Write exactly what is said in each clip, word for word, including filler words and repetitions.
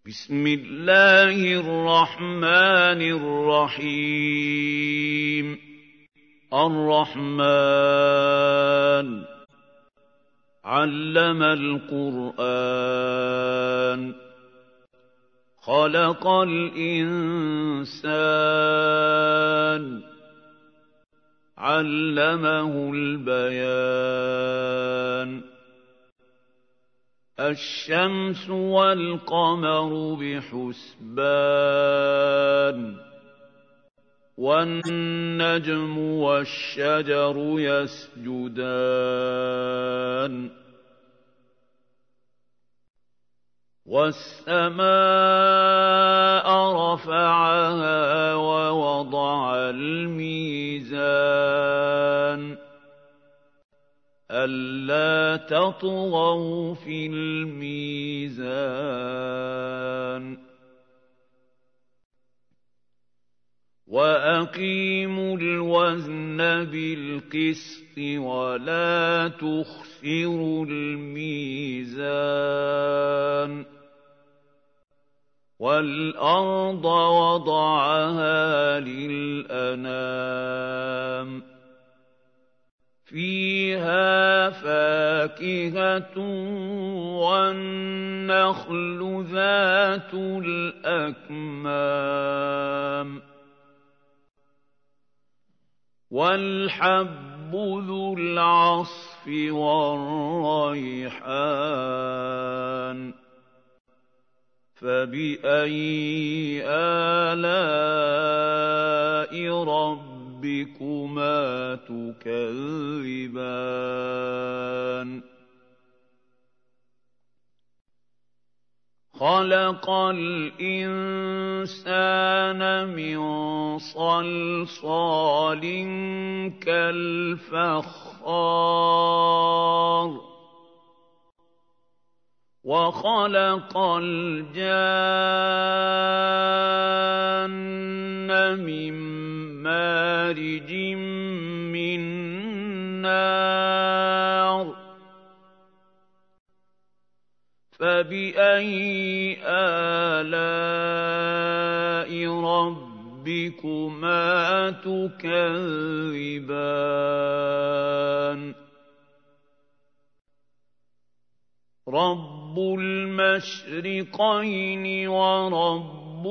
بسم الله الرحمن الرحيم الرحمن علم القرآن خلق الإنسان علمه البيان الشمس والقمر بحسبان والنجم والشجر يسجدان والسماء رفعها ووضع الميزان ألا تطغوا في الميزان وأقيموا الوزن بالقسط ولا تخسروا الميزان والأرض وضعها للأنام فيها فاكهة والنخل ذات الأكمام والحب ذو العصف والريحان فبأي آلاء ربكما تكذبان خلق الإنسان من صلصال كالفخار وخلق الجان من مارج من نار فبأي آلاء ربكما تكذبان رب المشرقين ورب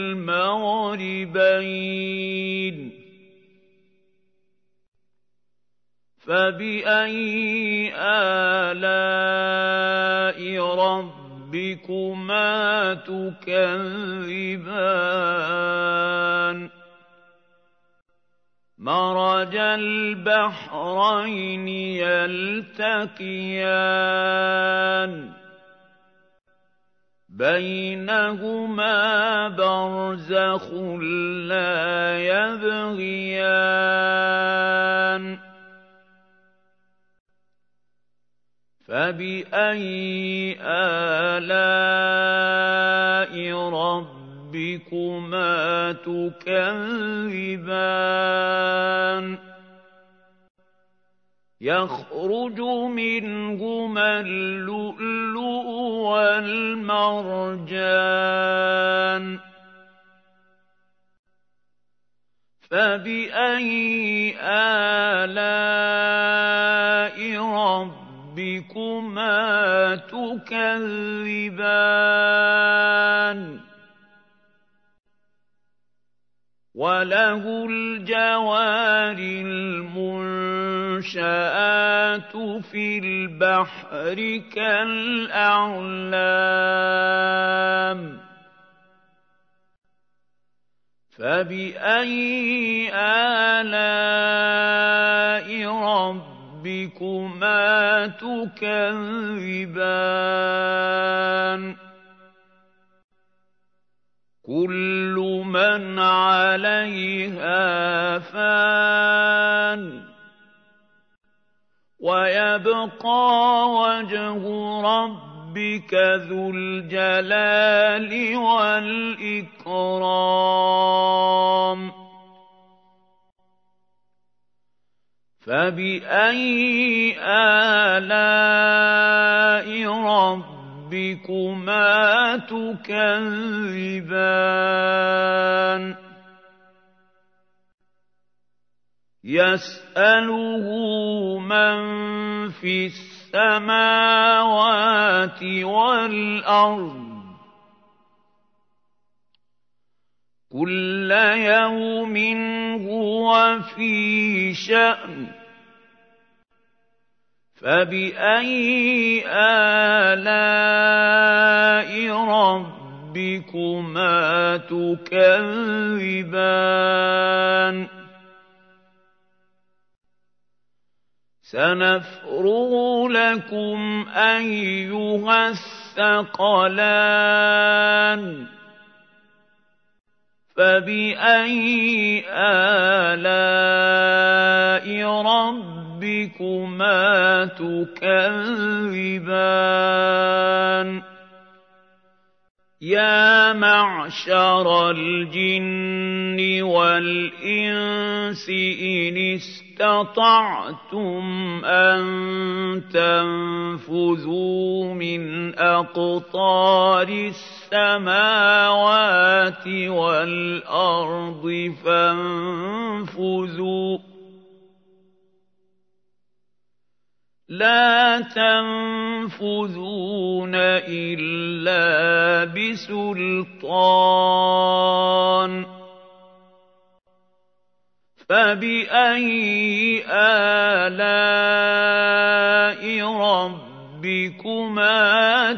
المغربين فبأي آلاء ربكما تكذبان مرج البحرين يلتقيان بينهما برزخ لا يبغيان فبأي آلاء ربكما تكذبان يخرج منهما اللؤلؤ والمرجان فبأي آلاء ربكما تكذبان وله الجوار المنشآت في البحر كالأعلام فبأي آلاء ربكما تكذبان كل من عليها فان ويبقى وجه ربك ذو الجلال والإكرام فبأي آلاء ربكما رَبِّكُمَا تُكَذِّبَانِ يَسْأَلُهُ مَن فِي السَّمَاوَاتِ وَالْأَرْضِ كُلَّ يَوْمٍ هُوَ فِي شَأْنٍ فَبِأَيِّ آلَاءِ رَبِّكُمَا تُكَذِّبَانِ سَنَفْرُغُ لَكُمْ أَيُّهَ الثَّقَلَانِ فَبِأَيِّ آلَاءِ رَبِّكُمَا تُكَذِّبَانِ يَا مَعْشَرَ الْجِنِّ وَالْإِنسِ إِنِ اسْتَطَعْتُمْ أَن تَنفُذُوا مِنْ أَقْطَارِ السَّمَاوَاتِ وَالْأَرْضِ فَانفُذُوا لَا تَنفُذُونَ إِلَّا بِسُلْطَانٍ فَبِأَيِّ آلَاءِ رَبِّكُمَا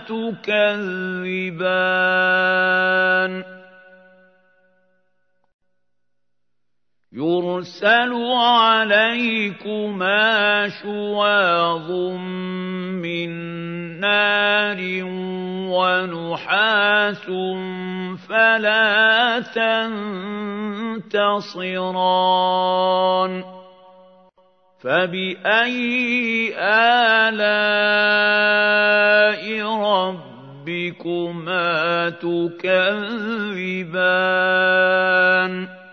تُكَذِّبَانِ يُرْسَلُ عَلَيْكُمَا شُوَاظٌ مِّن نَّارٍ وَنُحَاسٌ فَلَا تَنتَصِرَانِ فَبِأَيِّ آلَاءِ رَبِّكُمَا تُكَذِّبَانِ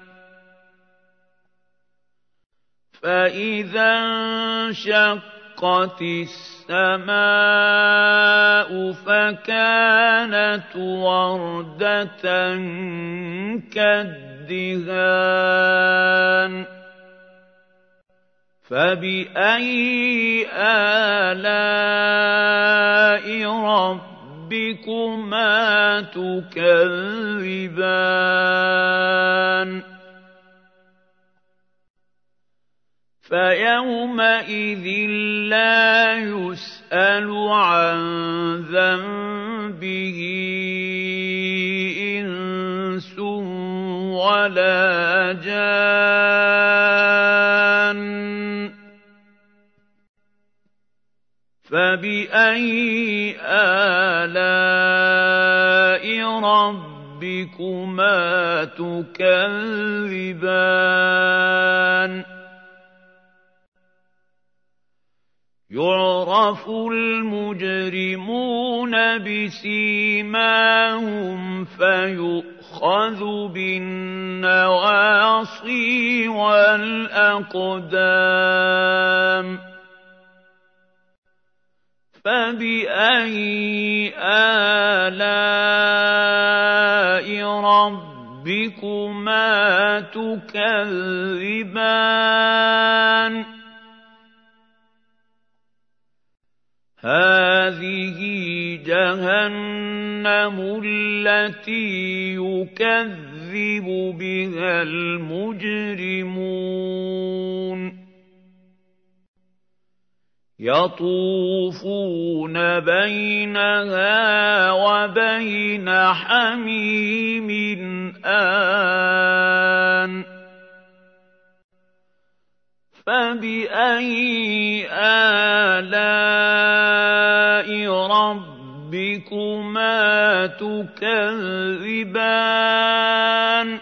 فَإِذَا انشَقَّتِ السَّمَاءُ فَكَانَتْ وَرْدَةً كَالدِّهَانِ فَبِأَيِّ آلَاءِ رَبِّكُمَا تُكَذِّبَانِ فَيَوْمَئِذٍ لَّا يُسْأَلُ عَن ذَنبِهِ إِنسٌ وَلَا جَانٌّ فَبِأَيِّ آلَاءِ رَبِّكُمَا تُكَذِّبَانِ يُعْرَفُ الْمُجْرِمُونَ بِسِيمَاهُمْ فَيُؤْخَذُ بِالنَّوَاصِي وَالْأَقْدَامِ فَبِأَيِّ آلَاءِ رَبِّكُمَا تُكَذِّبَانِ هَٰذِهِ جَهَنَّمُ الَّتِي يُكَذِّبُ بِهَا الْمُجْرِمُونَ يَطُوفُونَ بَيْنَهَا وَبَيْنَ حَمِيمٍ آنٍ فَبِأَيِّ آلَاءِ رَبِّكُمَا تُكَذِّبَانِ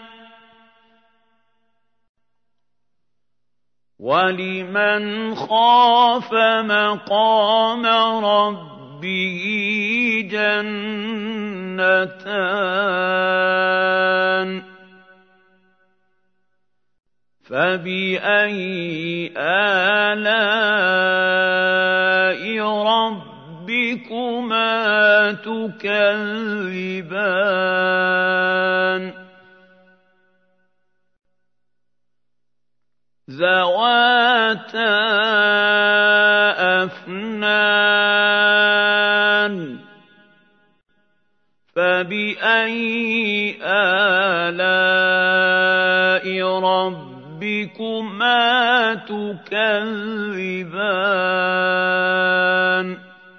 وَلِمَنْ خَافَ مَقَامَ رَبِّهِ جَنَّتَانِ فَبِأَيِّ آلَاءِ رَبِّكُمَا رَبِّكُمَا تُكَذِّبَانِ ذَوَاتَا أَفْنَانٍ فَبِأَيِّ آلَاءِ رَبِّكُمَا تُكَذِّبَانِ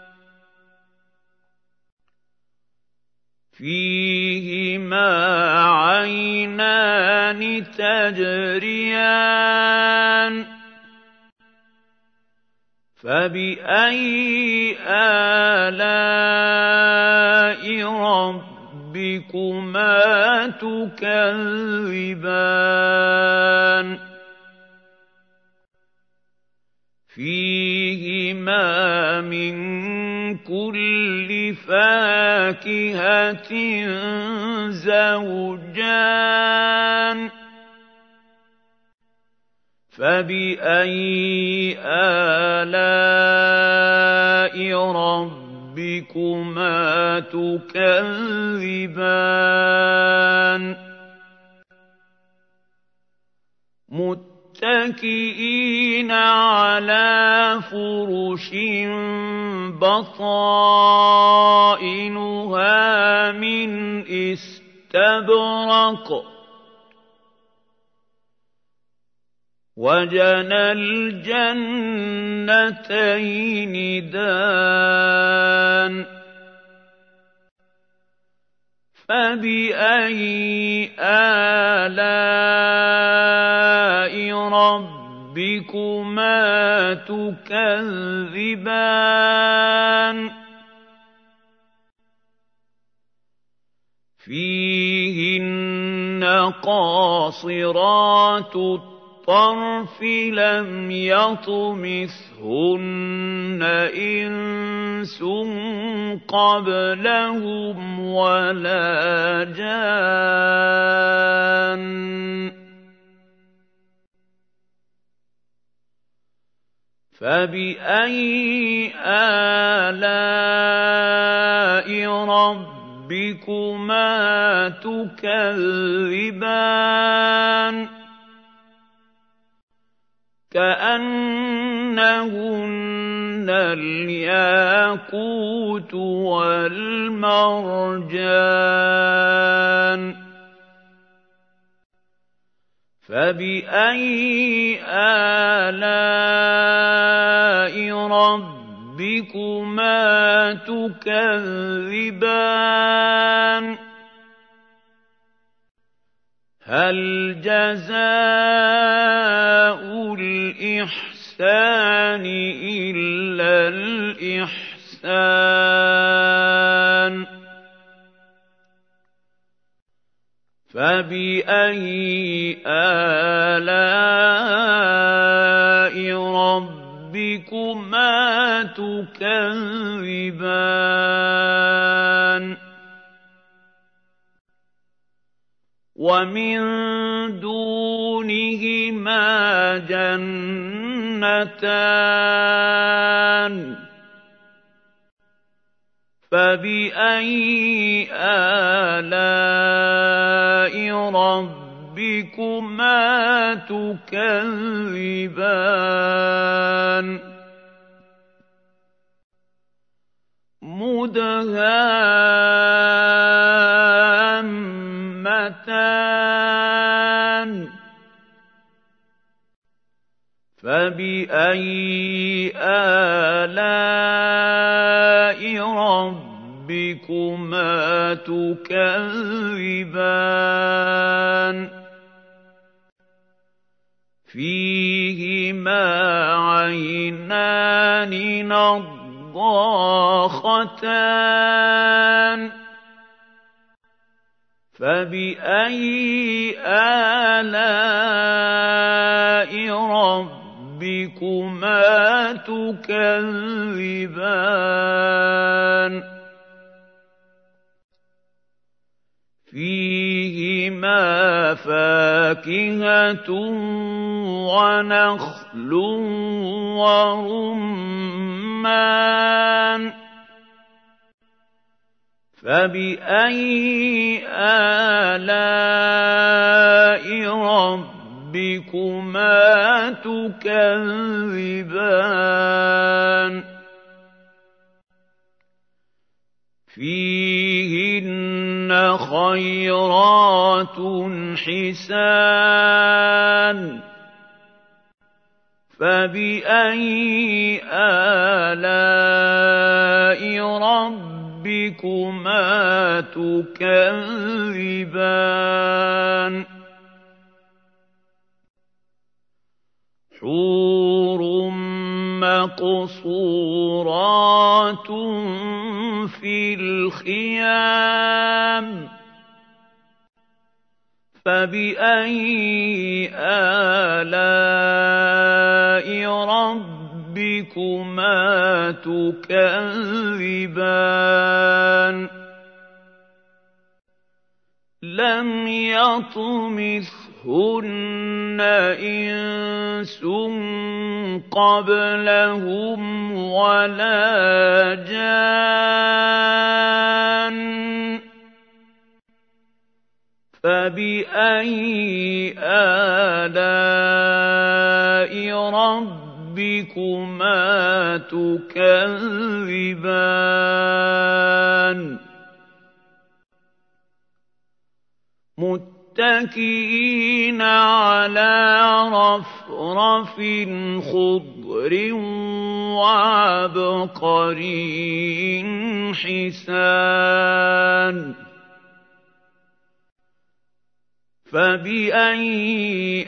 فِيهِمَا عَيْنَانِ تَجْرِيَانِ فَبِأَيِّ آلَاءِ رَبِّكُمَا تُكَذِّبَانِ فِيهِمَا مِن كُلِّ فَاكِهَةٍ زَوْجَانِ فَبِأَيِّ آلَاءِ رَبِّكُمَا تُكَذِّبَانِ مُتَّكِئِينَ عَلَىٰ فُرُشٍ بَطَائِنُهَا مِنْ إِسْتَبْرَقٍ وَجَنَى الْجَنَّتَيْنِ دَانٍ فَبِأَيِّ آلَاءِ رَبِّكُمَا تُكَذِّبَانِ فِيهِنَّ قَاصِرَاتُ الطَّرْفِ لَمْ يَطْمِثْهُنَّ إِنسٌ قَبْلَهُمْ وَلَا جَانٌّ فَبِأَيِّ آلَاءِ رَبِّكُمَا تُكَذِّبَانِ كَأَنَّهُنَّ الْيَاقُوتُ وَالْمَرْجَانُ فَبِأَيِّ آلَاءِ رَبِّكُمَا تُكَذِّبَانِ هَلْ جَزَاءُ الْإِحْسَانِ إِلَّا الْإِحْسَانُ فَبِأَيِّ آلَاءِ رَبِّكُمَا تُكَذِّبَانِ وَمِن دُونِهِمَا جَنَّتَانِ فَبِأَيِّ آلَاءِ رَبِّكُمَا تُكَذِّبَانِ مُدْهَامَّتَانِ فَبِأَيِّ آلَاءِ رَبِّكُمَا تُكَذِّبَانِ فِيهِمَا عَيْنَانِ نَضَّاخَتَانِ فَبِأَيِّ آلَاءِ رَبِّكُمَا تُكَذِّبَانِ فِيهِمَا فَاكِهَةٌ وَنَخْلٌ وَرُمَّانٌ فَبِأَيِّ آلَاءِ رَبِّكُمَا تُكَذِّبَانِ فِيهِنَّ خَيْرَاتٌ حِسَانٌ فَبِأَيِّ آلَاءِ رَبِّكُمَا تُكَذِّبَانِ حُورٌ مَّقْصُورَاتٌ فِي الْخِيَامِ فَبِأَيِّ آلَاءِ رَبِّكُمَا تُكَذِّبَانِ لَمْ يَطْمِثْهُنَّ إِنسٌ قَبْلَهُمْ وَلَا جَانٌّ فَبِأَيِّ آلَاءِ رَبِّكُمَا تُكَذِّبَانِ مُتَّكِئِينَ عَلَىٰ رَفْرَفٍ خُضْرٍ وَعَبْقَرِيٍّ حِسَانٍ فَبِأَيِّ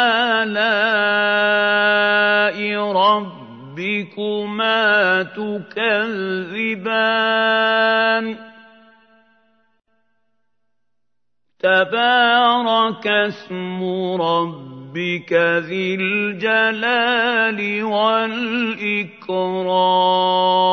آلَاءِ رَبِّكُمَا تُكَذِّبَانِ تَبَارَكَ اسْمُ رَبِّكَ ذِي الْجَلَالِ وَالْإِكْرَامِ